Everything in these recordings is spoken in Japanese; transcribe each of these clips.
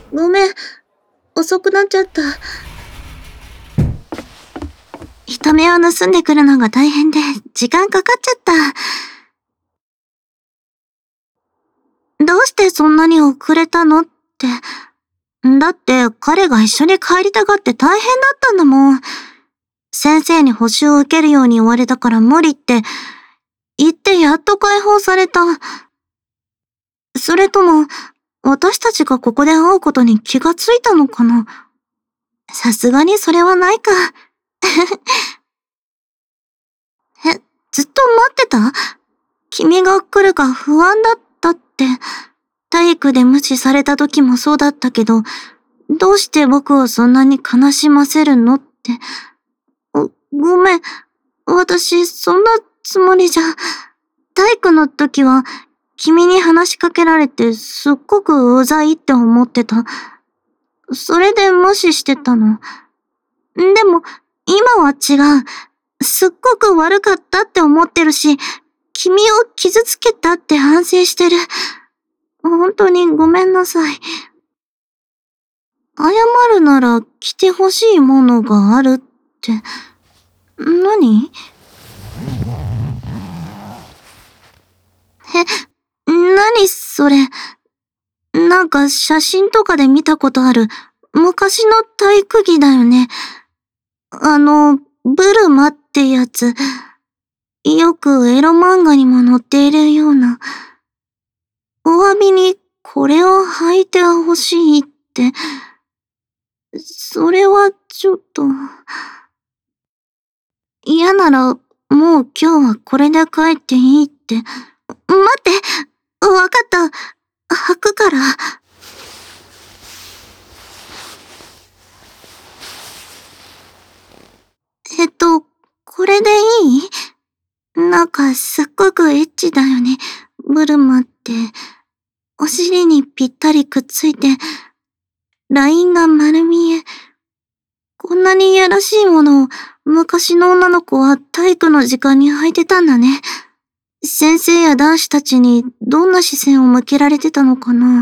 ごめん、遅くなっちゃった。人目を盗んでくるのが大変で、時間かかっちゃった。どうしてそんなに遅れたのって。だって彼が一緒に帰りたがって大変だったんだもん。先生に補習を受けるように言われたから無理って言ってやっと解放された。それとも、私たちがここで会うことに気がついたのかな。さすがにそれはないか。ずっと待ってた？君が来るか不安だったって。体育で無視された時もそうだったけど、どうして僕をそんなに悲しませるのって。ごめん。私、そんなつもりじゃ。体育の時は、君に話しかけられてすっごくうざいって思ってた。それで無視してたの。でも、今は違う。すっごく悪かったって思ってるし、君を傷つけたって反省してる。本当にごめんなさい。謝るなら着てほしいものがあるって。何？何それ。なんか写真とかで見たことある昔の体育着だよね。ブルマってやつ。よくエロ漫画にも載っているような。お詫びにこれを履いてほしいって。それはちょっと。嫌ならもう今日はこれで帰っていいって。待って、わかった。履くから。これでいい？なんかすっごくエッチだよね。ブルマって。お尻にぴったりくっついて、ラインが丸見え。こんなにいやらしいものを昔の女の子は体育の時間に履いてたんだね。先生や男子たちにどんな視線を向けられてたのかな。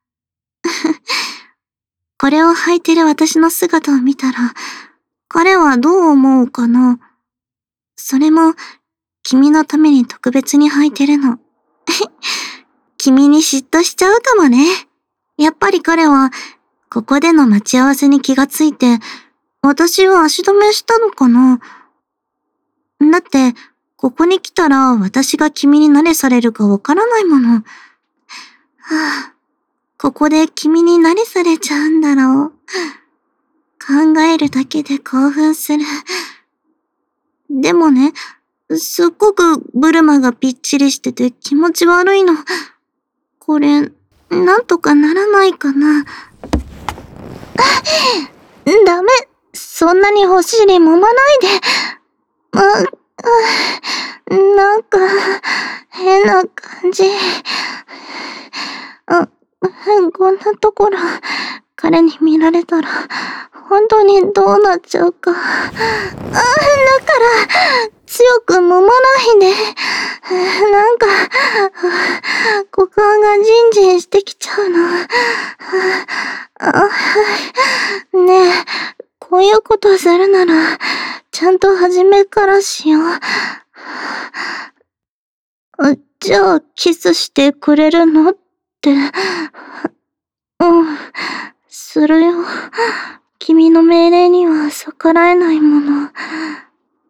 これを履いてる私の姿を見たら、彼はどう思うかな。それも、君のために特別に履いてるの。君に嫉妬しちゃうかもね。やっぱり彼は、ここでの待ち合わせに気がついて、私を足止めしたのかな。だって、ここに来たら私が君に慣れされるかわからないもの。はあ、ここで君に慣れされちゃうんだろう。考えるだけで興奮する。でもね、すっごくブルマがぴっちりしてて気持ち悪いの。これ、なんとかならないかな。ダメ。そんなにお尻揉まないで。なんか、変な感じ。こんなところ、彼に見られたら、本当にどうなっちゃうか。だから、強く揉まないで。なんか、股間がジンジンしてきちゃうの。ねえ、こういうことするなら、ちゃんと初めからしよう。じゃあ、キスしてくれるのって。するよ。君の命令には逆らえないもの。